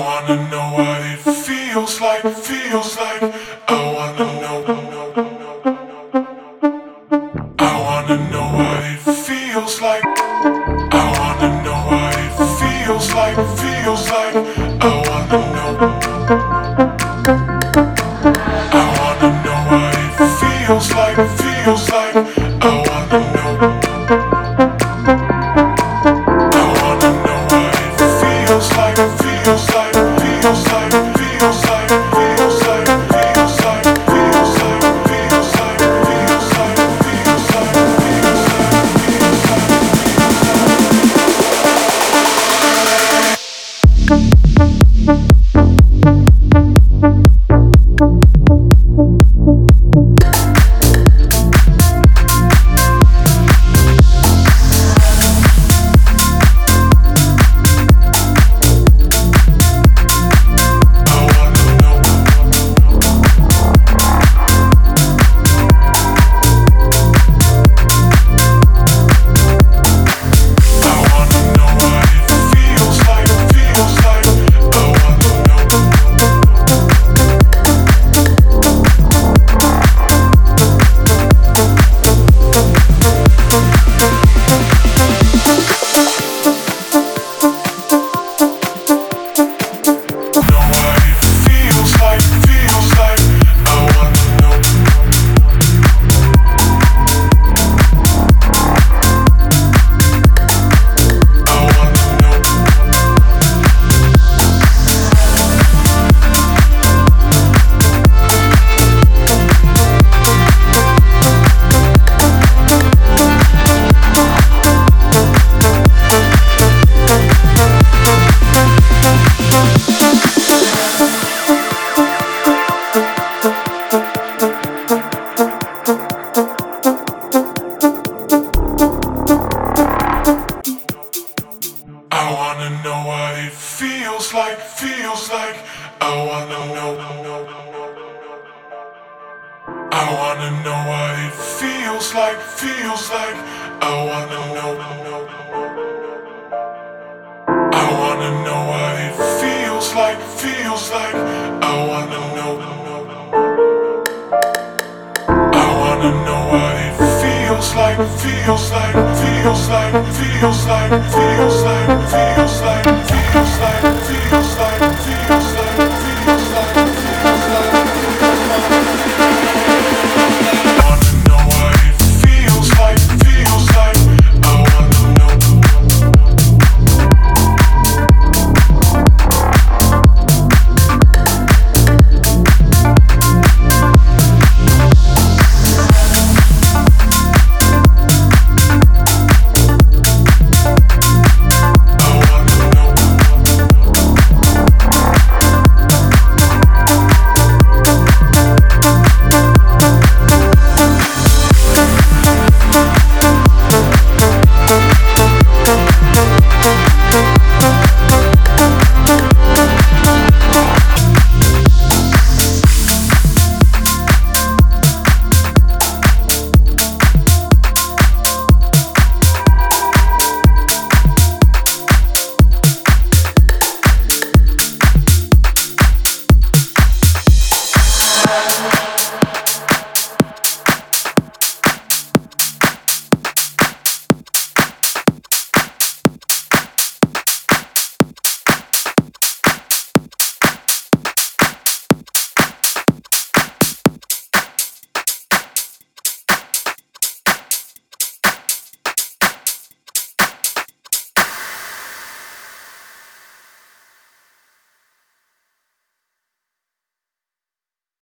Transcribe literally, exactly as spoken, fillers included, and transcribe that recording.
wanna know what it feels like, feels like. I wanna know. I wanna know what it feels like. I wanna know what it feels like, feels like. I wanna know. I wanna know what it feels like, feels like. I wanna know. I wanna know what it feels like, feels like, feels like, feels like, feels like, feels like, feels like, feels like, feels like, feels like, feels like, feels like. I wanna know. I wanna know what it feels like, feels like. I wanna know. I wanna know what it feels like, feels like. I wanna know. I wanna know what it feels like, feels like, feels like, feels like, feels like, feels like, feels like.